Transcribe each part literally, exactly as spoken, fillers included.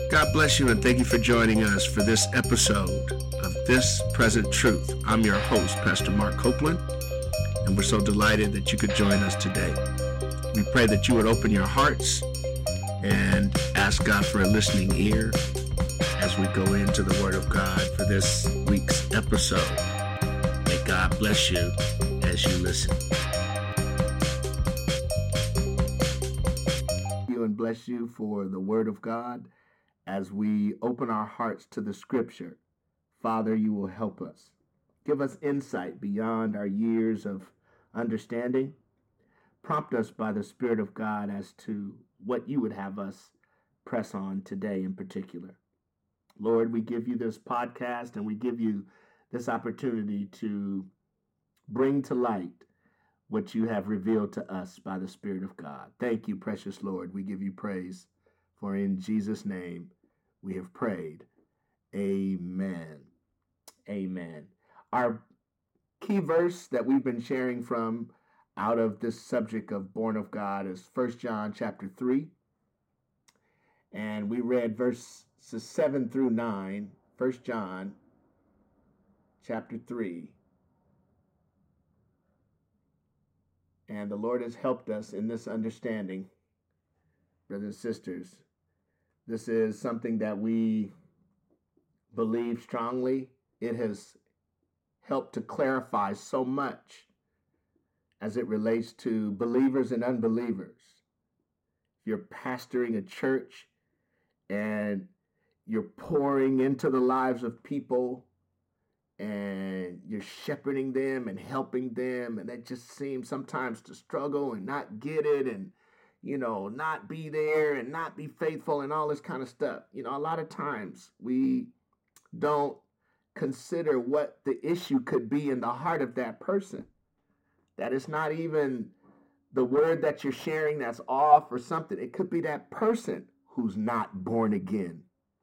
God bless you and thank you for joining us for this episode of This Present Truth. I'm your host, Pastor Mark Copeland, and we're so delighted that you could join us today. We pray that you would open your hearts and ask God for a listening ear as we go into the Word of God for this week's episode. May God bless you as you listen. You and bless you for the Word of God. As we open our hearts to the Scripture, Father, you will help us. Give us insight beyond our years of understanding. Prompt us by the Spirit of God as to what you would have us press on today in particular. Lord, we give you this podcast and we give you this opportunity to bring to light what you have revealed to us by the Spirit of God. Thank you, precious Lord. We give you praise, for in Jesus' name we have prayed. Amen. Amen. Our key verse that we've been sharing from out of this subject of born of God is First John chapter three. And we read verses seven through nine, First John chapter three. And the Lord has helped us in this understanding, brothers and sisters. This is something that we believe strongly. It has helped to clarify so much as it relates to believers and unbelievers. If you're pastoring a church and you're pouring into the lives of people and you're shepherding them and helping them, and they just seem sometimes to struggle and not get it and you know, not be there and not be faithful and all this kind of stuff. You know, a lot of times we don't consider what the issue could be in the heart of that person. That it's not even the word that you're sharing that's off or something. It could be that person who's not born again.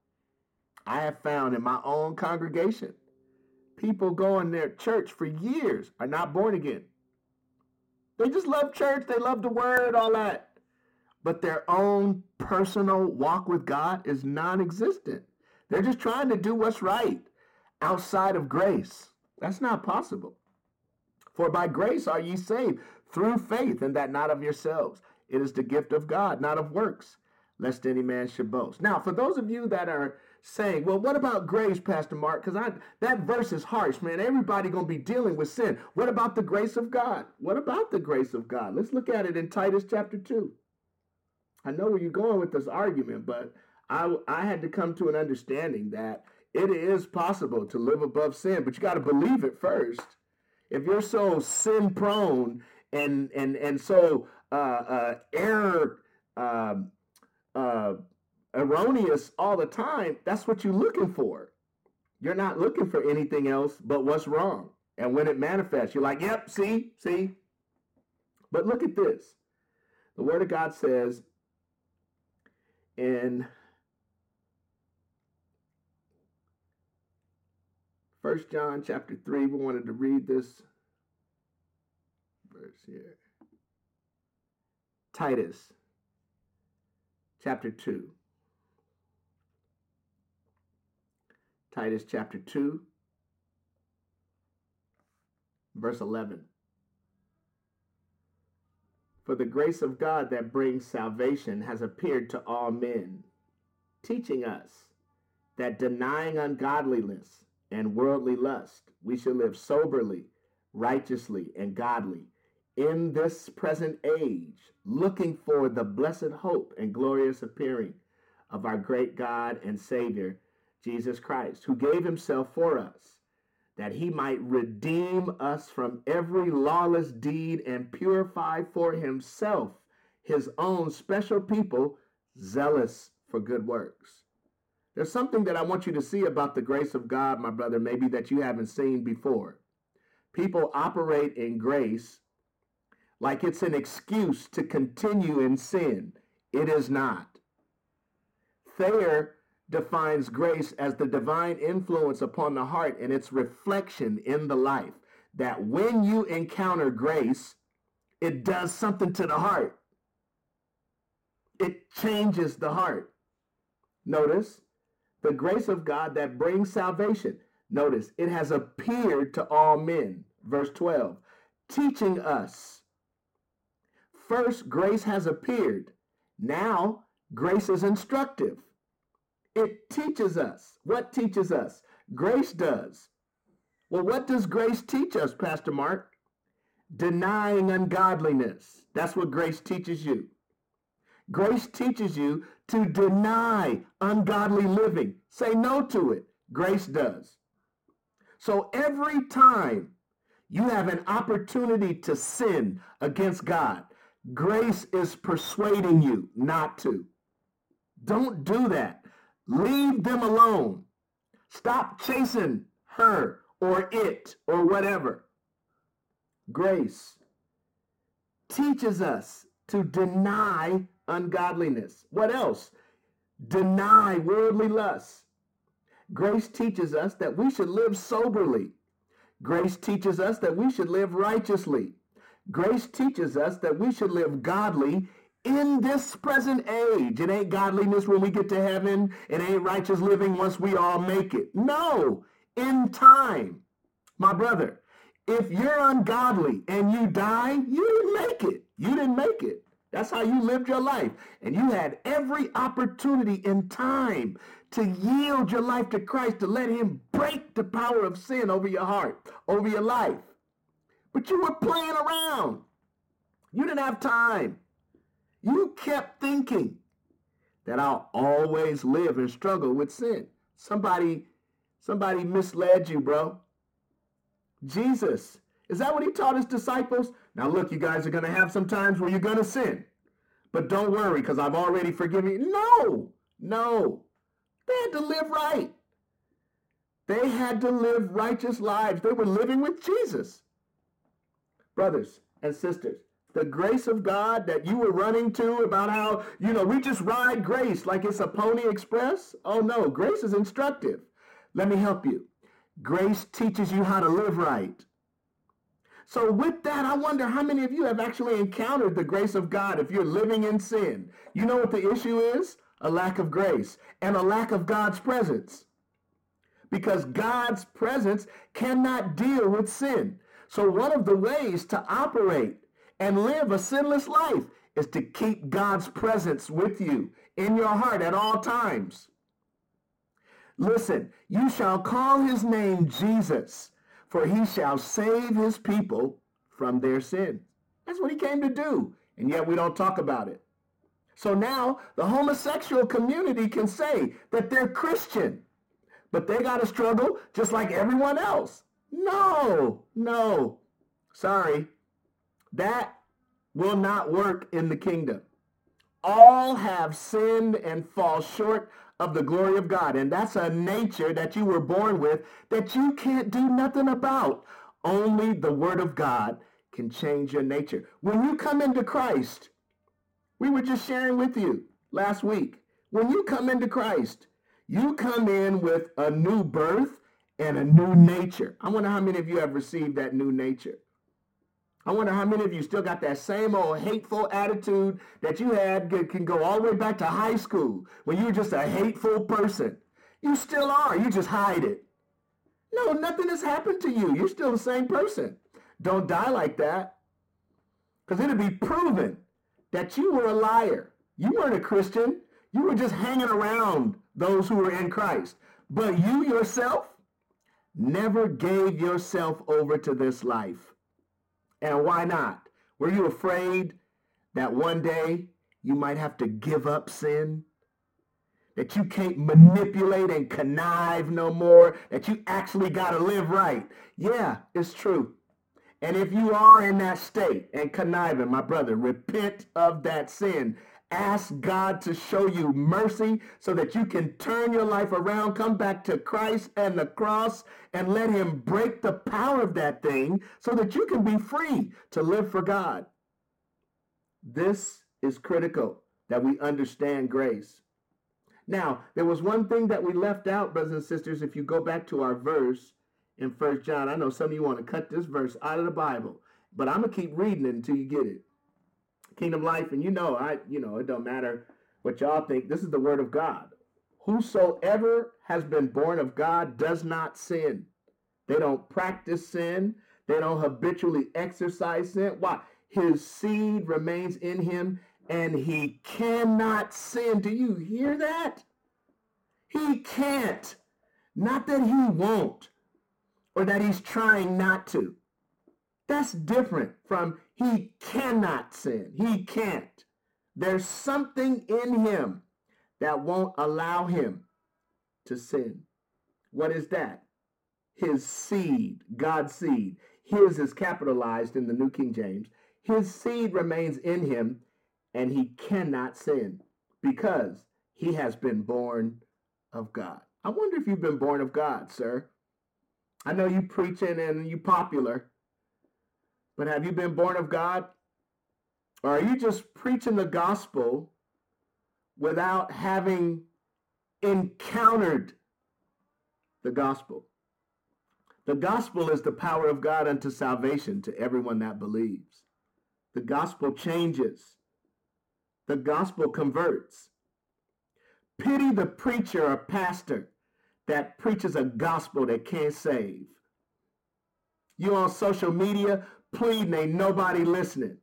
I have found in my own congregation, people go in their church for years are not born again. They just love church. They love the word, all that. But their own personal walk with God is non-existent. They're just trying to do what's right outside of grace. That's not possible. For by grace are ye saved through faith, and that not of yourselves. It is the gift of God, not of works, lest any man should boast. Now, for those of you that are saying, well, what about grace, Pastor Mark? Because I that verse is harsh, man. Everybody going to be dealing with sin. What about the grace of God? What about the grace of God? Let's look at it in Titus chapter two. I know where you're going with this argument, but I, I had to come to an understanding that it is possible to live above sin, but you got to believe it first. If you're so sin prone and and and so uh, uh, error uh, uh, erroneous all the time, that's what you're looking for. You're not looking for anything else but what's wrong. And when it manifests, you're like, yep, see, see. But look at this. The Word of God says, in First John chapter three, we wanted to read this verse here. Titus chapter two. Titus chapter two, verse eleven. For the grace of God that brings salvation has appeared to all men, teaching us that denying ungodliness and worldly lust, we should live soberly, righteously, and godly in this present age, looking for the blessed hope and glorious appearing of our great God and Savior, Jesus Christ, who gave himself for us, that he might redeem us from every lawless deed and purify for himself his own special people, zealous for good works. There's something that I want you to see about the grace of God, my brother, maybe that you haven't seen before. People operate in grace like it's an excuse to continue in sin. It is not. Thayer defines grace as the divine influence upon the heart and its reflection in the life. That when you encounter grace, it does something to the heart. It changes the heart. Notice, the grace of God that brings salvation. Notice, it has appeared to all men. Verse twelve, teaching us. First, grace has appeared. Now, grace is instructive. It teaches us. What teaches us? Grace does. Well, what does grace teach us, Pastor Mark? Denying ungodliness. That's what grace teaches you. Grace teaches you to deny ungodly living. Say no to it. Grace does. So every time you have an opportunity to sin against God, grace is persuading you not to. Don't do that. Leave them alone. Stop chasing her or it or whatever. Grace teaches us to deny ungodliness. What else? Deny worldly lusts. Grace teaches us that we should live soberly. Grace teaches us that we should live righteously. Grace teaches us that we should live godly in this present age. It ain't godliness when we get to heaven. It ain't righteous living once we all make it. No, in time. My brother, if you're ungodly and you die, you didn't make it. You didn't make it. That's how you lived your life. And you had every opportunity in time to yield your life to Christ, to let him break the power of sin over your heart, over your life. But you were playing around. You didn't have time. You kept thinking that I'll always live and struggle with sin. Somebody, somebody misled you, bro. Jesus, is that what he taught his disciples? Now look, you guys are going to have some times where you're going to sin. But don't worry, because I've already forgiven you. No, no. They had to live right. They had to live righteous lives. They were living with Jesus. Brothers and sisters, the grace of God that you were running to about how, you know, we just ride grace like it's a Pony Express. Oh no, grace is instructive. Let me help you. Grace teaches you how to live right. So with that, I wonder how many of you have actually encountered the grace of God if you're living in sin. You know what the issue is? A lack of grace and a lack of God's presence. Because God's presence cannot deal with sin. So one of the ways to operate and live a sinless life is to keep God's presence with you in your heart at all times. Listen, you shall call his name Jesus, for he shall save his people from their sin. That's what he came to do, and yet we don't talk about it. So now the homosexual community can say that they're Christian, but they got to struggle just like everyone else. No, no, sorry. That will not work in the kingdom. All have sinned and fall short of the glory of God. And that's a nature that you were born with that you can't do nothing about. Only the word of God can change your nature. When you come into Christ, we were just sharing with you last week. When you come into Christ, you come in with a new birth and a new nature. I wonder how many of you have received that new nature. I wonder how many of you still got that same old hateful attitude that you had, can go all the way back to high school when you were just a hateful person. You still are. You just hide it. No, nothing has happened to you. You're still the same person. Don't die like that, because it'll be proven that you were a liar. You weren't a Christian. You were just hanging around those who were in Christ. But you yourself never gave yourself over to this life. And why not? Were you afraid that one day you might have to give up sin? That you can't manipulate and connive no more? That you actually got to live right? Yeah, it's true. And if you are in that state and conniving, my brother, repent of that sin. Ask God to show you mercy so that you can turn your life around, come back to Christ and the cross, and let him break the power of that thing so that you can be free to live for God. This is critical, that we understand grace. Now, there was one thing that we left out, brothers and sisters. If you go back to our verse in First John, I know some of you want to cut this verse out of the Bible, but I'm going to keep reading it until you get it. Kingdom Life, and you know, I, you know, it don't matter what y'all think. This is the word of God. Whosoever has been born of God does not sin. They don't practice sin. They don't habitually exercise sin. Why? His seed remains in him and he cannot sin. Do you hear that? He can't. Not that he won't or that he's trying not to. That's different from he cannot sin. He can't. There's something in him that won't allow him to sin. What is that? His seed, God's seed. His is capitalized in the New King James. His seed remains in him and he cannot sin because he has been born of God. I wonder if you've been born of God, sir. I know you preaching and you popular, but have you been born of God? Or are you just preaching the gospel without having encountered the gospel? The gospel is the power of God unto salvation to everyone that believes. The gospel changes. The gospel converts. Pity the preacher or pastor that preaches a gospel that can't save. You on social media pleading, ain't nobody listening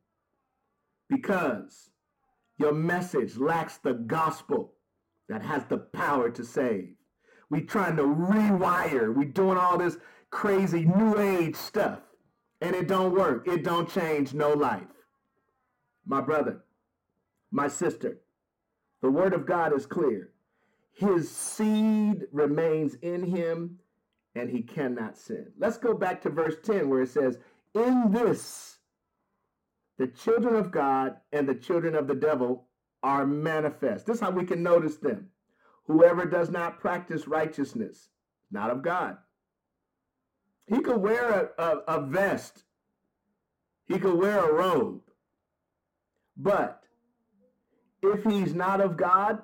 because your message lacks the gospel that has the power to save. We trying to rewire. We doing all this crazy new age stuff and it don't work. It don't change no life. My brother, my sister, the word of God is clear. His seed remains in him and he cannot sin. Let's go back to verse ten where it says, in this, the children of God and the children of the devil are manifest. This is how we can notice them. Whoever does not practice righteousness, not of God. He could wear a, a, a vest. He could wear a robe. But if he's not of God,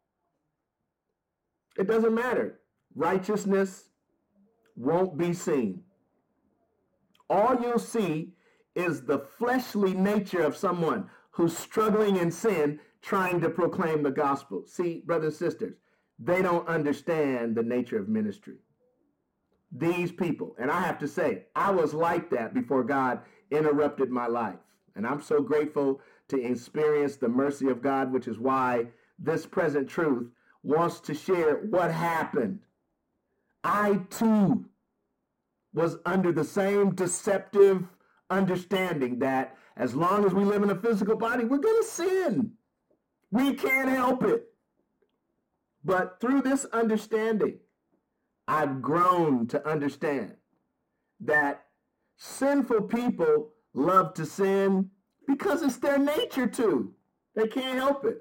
it doesn't matter. Righteousness won't be seen. All you'll see is the fleshly nature of someone who's struggling in sin, trying to proclaim the gospel. See, brothers and sisters, they don't understand the nature of ministry. These people, and I have to say, I was like that before God interrupted my life. And I'm so grateful to experience the mercy of God, which is why this present truth wants to share what happened. I too was under the same deceptive understanding that as long as we live in a physical body, we're going to sin. We can't help it. But through this understanding, I've grown to understand that sinful people love to sin because it's their nature to. They can't help it.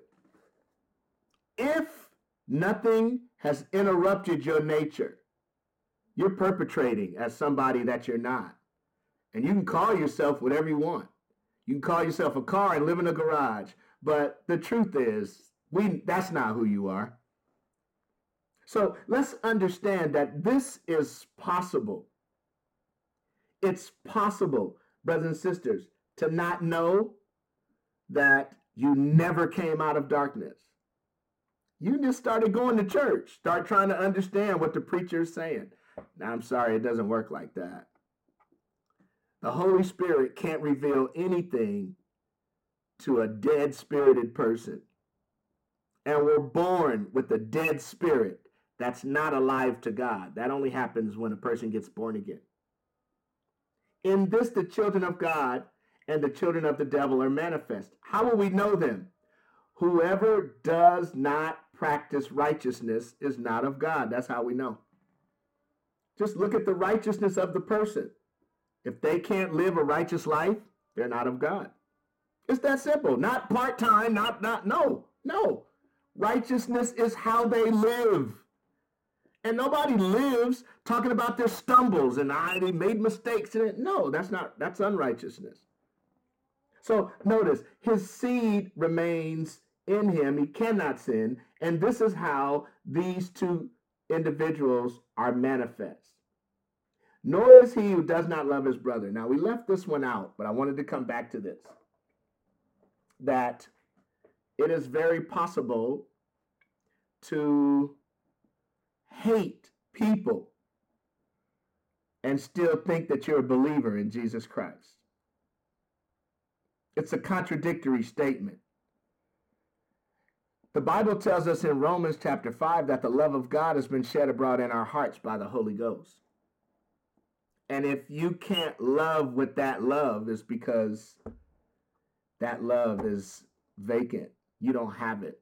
If nothing has interrupted your nature, you're perpetrating as somebody that you're not. And you can call yourself whatever you want. You can call yourself a car and live in a garage. But the truth is, we that's not who you are. So let's understand that this is possible. It's possible, brothers and sisters, to not know that you never came out of darkness. You just started going to church, start trying to understand what the preacher is saying. Now, I'm sorry, it doesn't work like that. The Holy Spirit can't reveal anything to a dead-spirited person. And we're born with a dead spirit that's not alive to God. That only happens when a person gets born again. In this, the children of God and the children of the devil are manifest. How will we know them? Whoever does not practice righteousness is not of God. That's how we know. Just look at the righteousness of the person. If they can't live a righteous life, they're not of God. It's that simple. Not part-time, not, not, no, no. Righteousness is how they live. And nobody lives talking about their stumbles and I they made mistakes in it. No, that's not, that's unrighteousness. So notice, his seed remains in him. He cannot sin. And this is how these two individuals are manifest. Nor is he who does not love his brother. Now, we left this one out, but I wanted to come back to this. That it is very possible to hate people and still think that you're a believer in Jesus Christ? It's a contradictory statement. The Bible tells us in Romans chapter five that the love of God has been shed abroad in our hearts by the Holy Ghost. And if you can't love with that love, it's because that love is vacant. You don't have it.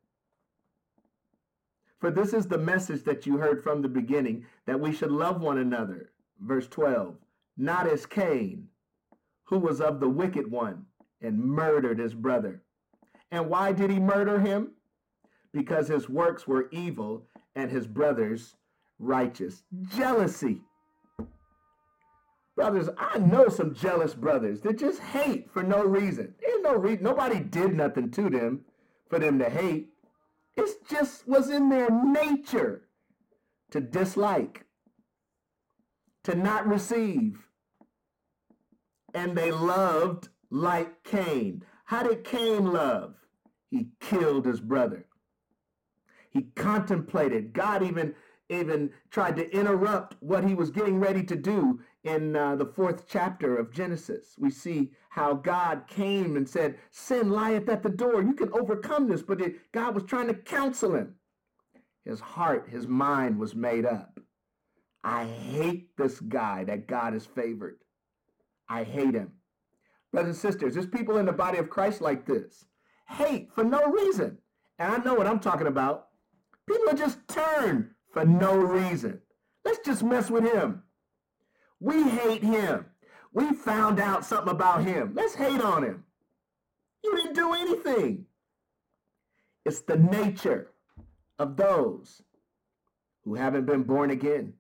For this is the message that you heard from the beginning, that we should love one another. Verse twelve, not as Cain, who was of the wicked one and murdered his brother. And why did he murder him? Because his works were evil and his brothers righteous. Jealousy. Brothers, I know some jealous brothers that just hate for no reason. There's no reason. Nobody did nothing to them for them to hate. It just was in their nature to dislike, to not receive. And they loved like Cain. How did Cain love? He killed his brother. He contemplated. God even, even tried to interrupt what he was getting ready to do. In uh, the fourth chapter of Genesis, we see how God came and said, sin lieth at the door. You can overcome this. But it, God was trying to counsel him. His heart, his mind was made up. I hate this guy that God has favored. I hate him. Brothers and sisters, there's people in the body of Christ like this. Hate for no reason. And I know what I'm talking about. People are just turned for no reason. Let's just mess with him. We hate him. We found out something about him. Let's hate on him. You didn't do anything. It's the nature of those who haven't been born again.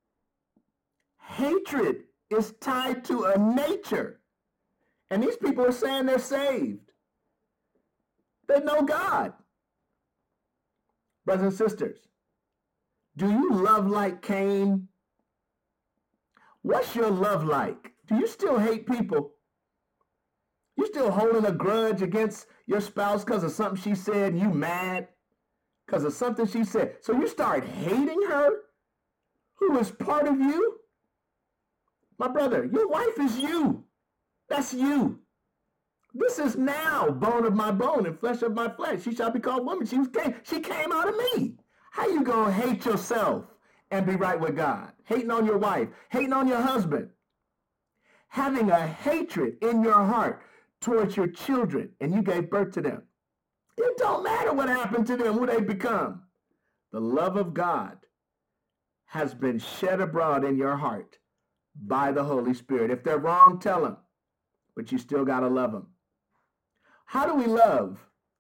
Hatred is tied to a nature. And these people are saying they're saved. They know God. Brothers and sisters, do you love like Cain? What's your love like? Do you still hate people? You still holding a grudge against your spouse because of something she said and you mad because of something she said? So you start hating her, who is part of you? My brother, your wife is you. That's you. This is now bone of my bone and flesh of my flesh. She shall be called woman. She, was, she came out of me. How you going to hate yourself and be right with God? Hating on your wife, hating on your husband, having a hatred in your heart towards your children, and you gave birth to them. It don't matter what happened to them, who they become. The love of God has been shed abroad in your heart by the Holy Spirit. If they're wrong, tell them, but you still got to love them. How do we love?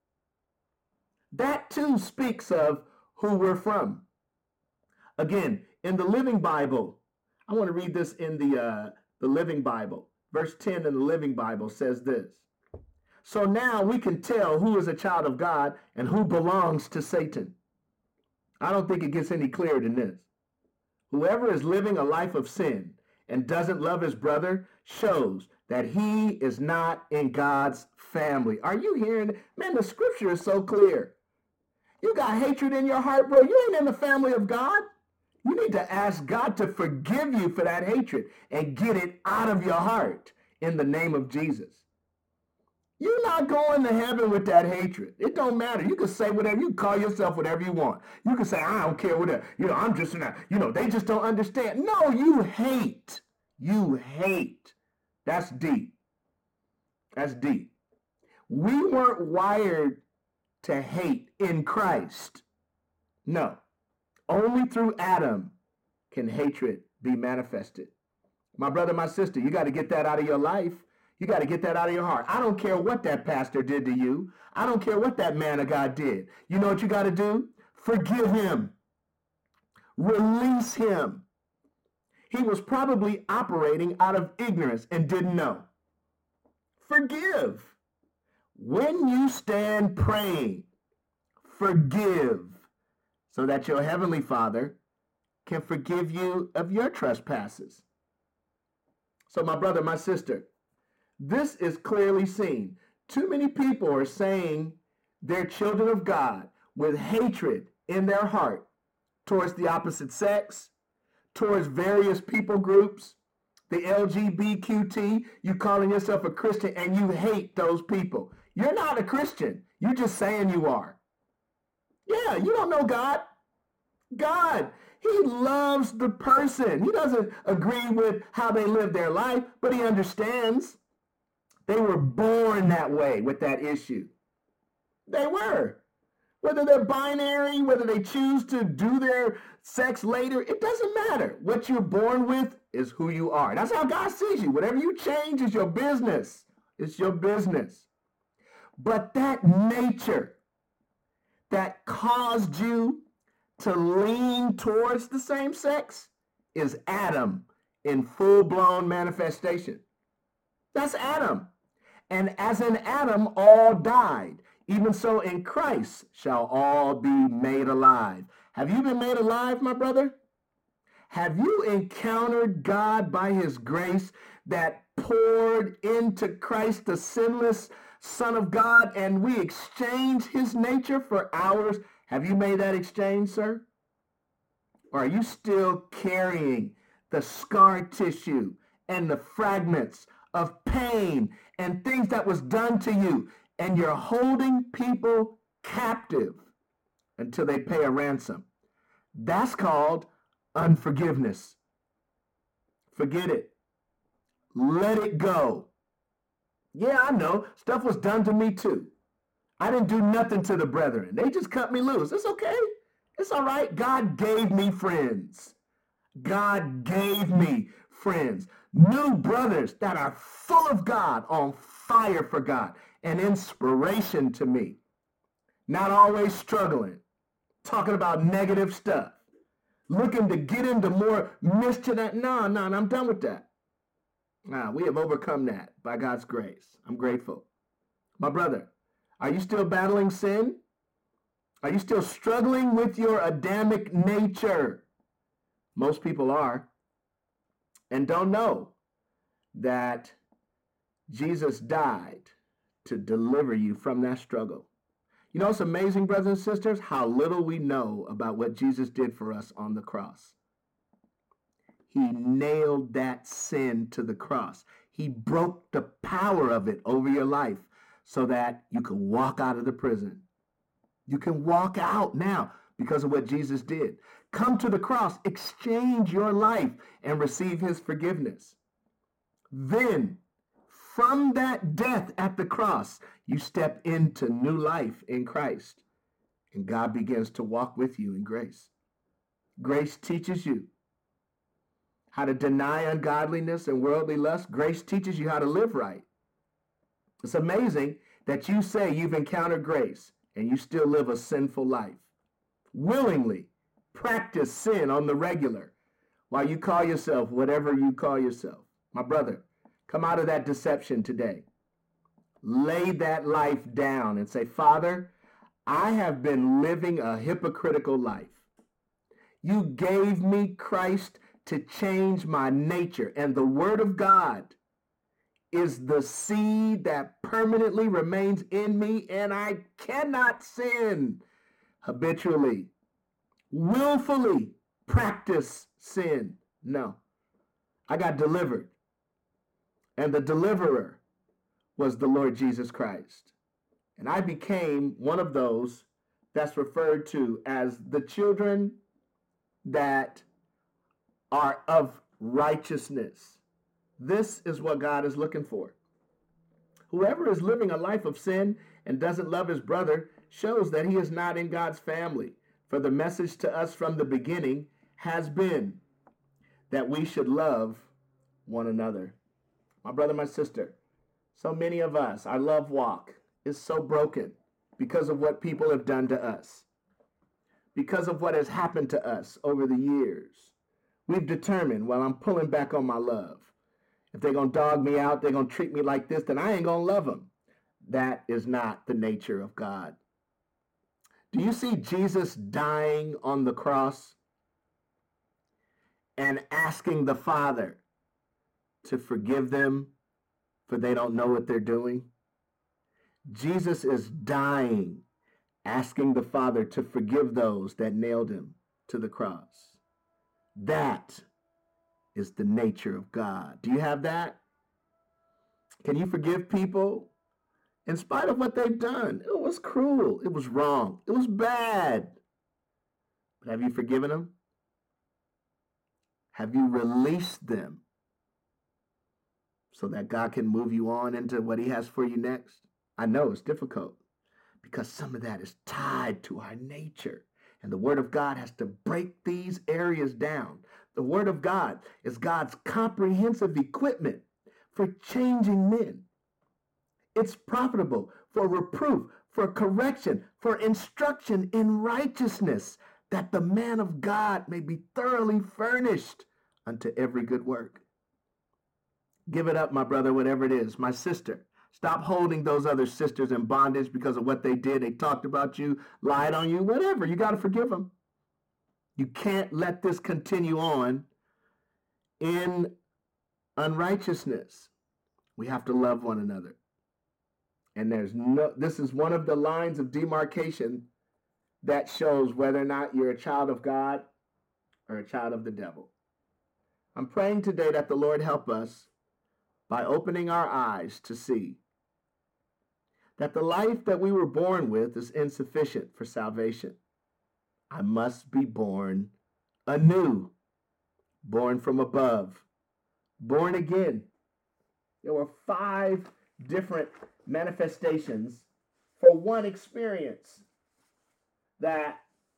That too speaks of who we're from. Again, in the Living Bible, I want to read this in the, uh, the Living Bible. Verse ten in the Living Bible says this. So now we can tell who is a child of God and who belongs to Satan. I don't think it gets any clearer than this. Whoever is living a life of sin and doesn't love his brother shows that he is not in God's family. Are you hearing? Man, the scripture is so clear. You got hatred in your heart, bro. You ain't in the family of God. You need to ask God to forgive you for that hatred and get it out of your heart in the name of Jesus. You're not going to heaven with that hatred. It don't matter. You can say whatever. You can call yourself whatever you want. You can say, I don't care whatever. You know, I'm just not, you know, they just don't understand. No, you hate. You hate. That's deep. That's deep. We weren't wired to hate in Christ. No. Only through Adam can hatred be manifested. My brother, my sister, you got to get that out of your life. You got to get that out of your heart. I don't care what that pastor did to you. I don't care what that man of God did. You know what you got to do? Forgive him. Release him. He was probably operating out of ignorance and didn't know. Forgive. When you stand praying, forgive so that your heavenly Father can forgive you of your trespasses. So my brother, my sister, this is clearly seen. Too many people are saying they're children of God with hatred in their heart towards the opposite sex, towards various people groups, the L G B T Q, you calling yourself a Christian and you hate those people. You're not a Christian. You're just saying you are. Yeah, you don't know God. God, he loves the person. He doesn't agree with how they live their life, but he understands. They were born that way with that issue. They were. Whether they're binary, whether they choose to do their sex later, it doesn't matter. What you're born with is who you are. That's how God sees you. Whatever you change is your business. It's your business. But that nature that caused you to lean towards the same sex is Adam in full-blown manifestation. That's Adam. And as in Adam, all died. Even so in Christ shall all be made alive. Have you been made alive, my brother? Have you encountered God by his grace that poured into Christ, the sinless Son of God, and we exchange his nature for ours? Have you made that exchange, sir? Or are you still carrying the scar tissue and the fragments of pain and things that was done to you, and you're holding people captive until they pay a ransom? That's called unforgiveness. Forget it. Let it go. Yeah, I know. Stuff was done to me too. I didn't do nothing to the brethren. They just cut me loose. It's okay. It's all right. God gave me friends. God gave me friends. New brothers that are full of God, on fire for God, an inspiration to me. Not always struggling, talking about negative stuff, looking to get into more mischief. No, no, no, I'm done with that. Nah, we have overcome that by God's grace. I'm grateful. My brother, are you still battling sin? Are you still struggling with your Adamic nature? Most people are, and don't know that Jesus died to deliver you from that struggle. You know, it's amazing, brothers and sisters, how little we know about what Jesus did for us on the cross. He nailed that sin to the cross. He broke the power of it over your life so that you can walk out of the prison. You can walk out now because of what Jesus did. Come to the cross, exchange your life, and receive his forgiveness. Then, from that death at the cross, you step into new life in Christ, and God begins to walk with you in grace. Grace teaches you how to deny ungodliness and worldly lust. Grace teaches you how to live right. It's amazing that you say you've encountered grace and you still live a sinful life. Willingly practice sin on the regular while you call yourself whatever you call yourself. My brother, come out of that deception today. Lay that life down and say, Father, I have been living a hypocritical life. You gave me Christ to change my nature, and the Word of God is the seed that permanently remains in me, and I cannot sin habitually, willfully practice sin. No, I got delivered, and the deliverer was the Lord Jesus Christ, and I became one of those that's referred to as the children that are of righteousness. This is what God is looking for. Whoever is living a life of sin and doesn't love his brother shows that he is not in God's family. For the message to us from the beginning has been that we should love one another. My brother, my sister, so many of us, our love walk is so broken because of what people have done to us, because of what has happened to us over the years. We've determined, well, I'm pulling back on my love. If they're going to dog me out, they're going to treat me like this, then I ain't going to love them. That is not the nature of God. Do you see Jesus dying on the cross and asking the Father to forgive them for they don't know what they're doing? Jesus is dying, asking the Father to forgive those that nailed him to the cross. That is the nature of God. Do you have that? Can you forgive people in spite of what they've done? It was cruel. It was wrong. It was bad. But have you forgiven them? Have you released them so that God can move you on into what he has for you next? I know it's difficult because some of that is tied to our nature. And the word of God has to break these areas down. The word of God is God's comprehensive equipment for changing men. It's profitable for reproof, for correction, for instruction in righteousness, that the man of God may be thoroughly furnished unto every good work. Give it up, my brother, whatever it is. My sister, stop holding those other sisters in bondage because of what they did. They talked about you, lied on you, whatever. You got to forgive them. You can't let this continue on in unrighteousness. We have to love one another. And there's no, this is one of the lines of demarcation that shows whether or not you're a child of God or a child of the devil. I'm praying today that the Lord help us by opening our eyes to see that the life that we were born with is insufficient for salvation. I must be born anew, born from above, born again. There were five different manifestations for one experience, that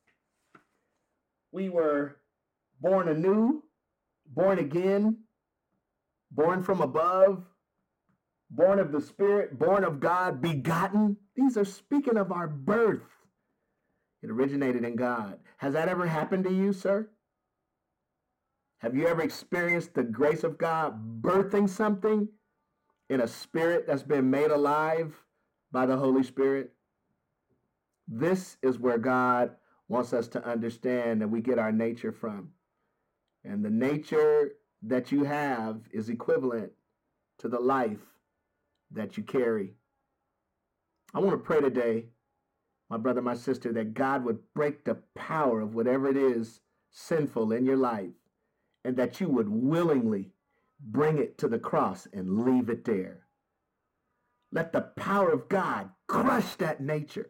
we were born anew, born again, born from above, born of the Spirit, born of God, begotten. These are speaking of our birth. It originated in God. Has that ever happened to you, sir? Have you ever experienced the grace of God birthing something in a spirit that's been made alive by the Holy Spirit? This is where God wants us to understand that we get our nature from. And the nature that you have is equivalent to the life that you carry. I want to pray today, my brother, my sister, that God would break the power of whatever it is sinful in your life, and that you would willingly bring it to the cross and leave it there. Let the power of God crush that nature.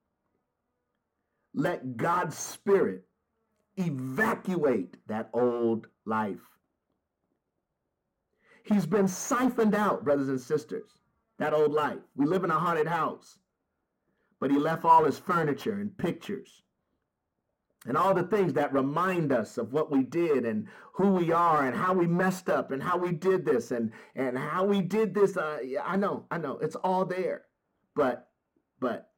Let God's Spirit evacuate that old life. He's been siphoned out, brothers and sisters, that old life. We live in a haunted house, but he left all his furniture and pictures and all the things that remind us of what we did and who we are and how we messed up and how we did this and, and how we did this. Uh, yeah, I know, I know, it's all there, but, but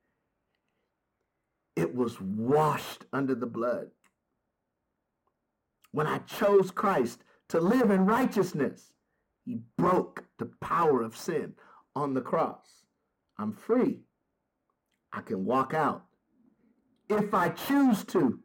it was washed under the blood. When I chose Christ to live in righteousness, he broke the power of sin on the cross. I'm free. I can walk out. If I choose to,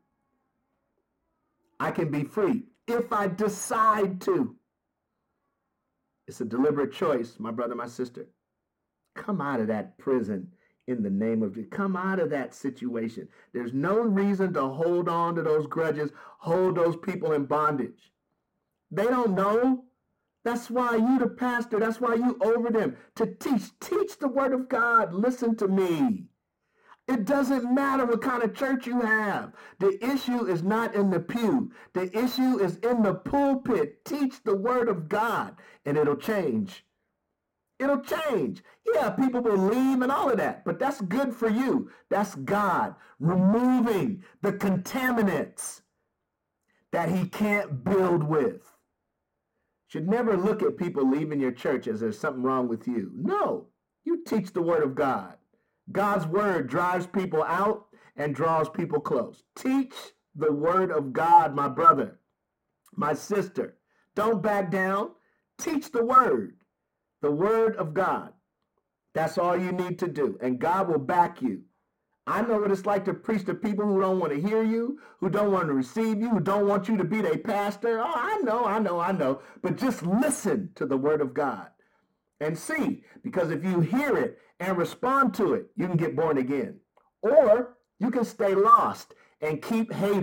I can be free. If I decide to. It's a deliberate choice, my brother, my sister. Come out of that prison in the name of Jesus. Come out of that situation. There's no reason to hold on to those grudges, hold those people in bondage. They don't know. That's why you the pastor, that's why you over them, to teach. Teach the word of God. Listen to me. It doesn't matter what kind of church you have. The issue is not in the pew. The issue is in the pulpit. Teach the word of God, and it'll change. It'll change. Yeah, people will leave and all of that, but that's good for you. That's God removing the contaminants that he can't build with. Should never look at people leaving your church as there's something wrong with you. No, you teach the word of God. God's word drives people out and draws people close. Teach the word of God, my brother, my sister. Don't back down. Teach the word. The word of God. That's all you need to do. And God will back you. I know what it's like to preach to people who don't want to hear you, who don't want to receive you, who don't want you to be their pastor. Oh, I know, I know, I know. But just listen to the word of God and see. Because if you hear it and respond to it, you can get born again. Or you can stay lost and keep hating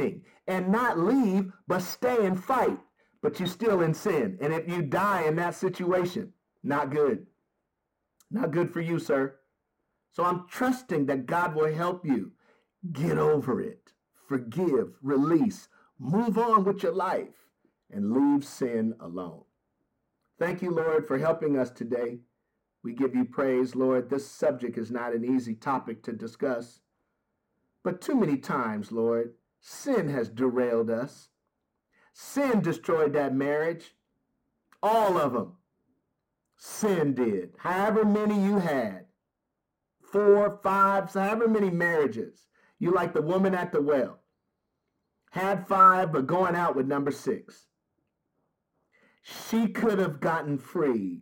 and not leave, but stay and fight. But you're still in sin. And if you die in that situation, not good. Not good for you, sir. So I'm trusting that God will help you get over it, forgive, release, move on with your life, and leave sin alone. Thank you, Lord, for helping us today. We give you praise, Lord. This subject is not an easy topic to discuss, but too many times, Lord, sin has derailed us. Sin destroyed that marriage. All of them. Sin did. However many you had. Four, five, however many marriages. You like the woman at the well. Had five, but going out with number six. She could have gotten freed.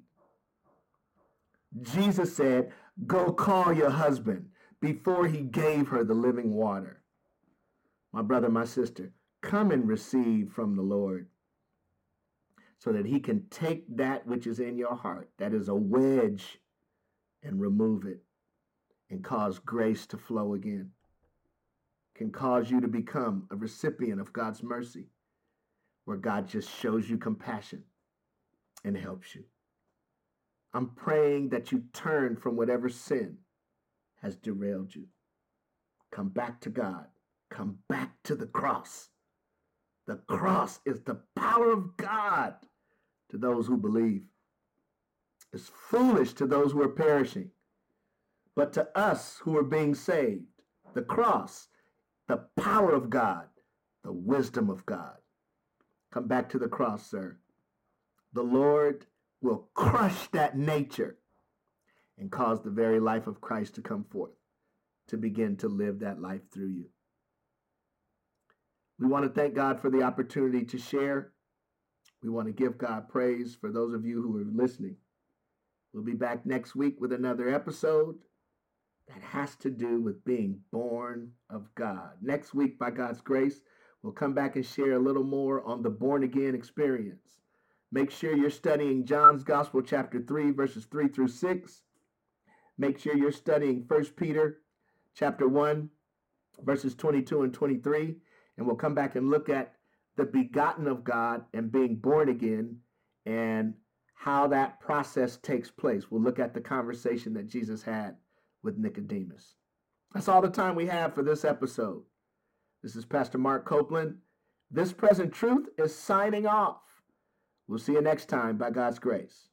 Jesus said, go call your husband before he gave her the living water. My brother, my sister, come and receive from the Lord so that he can take that which is in your heart, that is a wedge, and remove it and cause grace to flow again. Can cause you to become a recipient of God's mercy, where God just shows you compassion and helps you. I'm praying that you turn from whatever sin has derailed you. Come back to God. Come back to the cross. The cross is the power of God to those who believe. It's foolish to those who are perishing. But to us who are being saved, the cross, the power of God, the wisdom of God. Come back to the cross, sir. The Lord will crush that nature and cause the very life of Christ to come forth, to begin to live that life through you. We want to thank God for the opportunity to share. We want to give God praise for those of you who are listening. We'll be back next week with another episode that has to do with being born of God. Next week, by God's grace, we'll come back and share a little more on the born-again experience. Make sure you're studying John's Gospel, chapter three, verses three through six. Make sure you're studying First Peter, chapter one, verses twenty-two and twenty-three. And we'll come back and look at the begotten of God and being born again and how that process takes place. We'll look at the conversation that Jesus had with Nicodemus. That's all the time we have for this episode. This is Pastor Mark Copeland. This Present Truth is signing off. We'll see you next time by God's grace.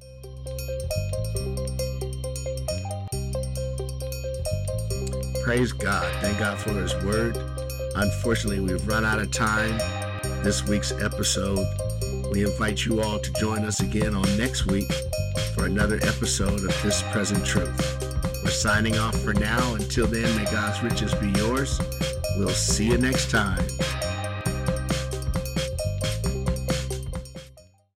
Praise God. Thank God for his word. Unfortunately, we've run out of time this week's episode. We invite you all to join us again on next week for another episode of This Present Truth. We're signing off for now. Until then, may God's riches be yours. We'll see you next time.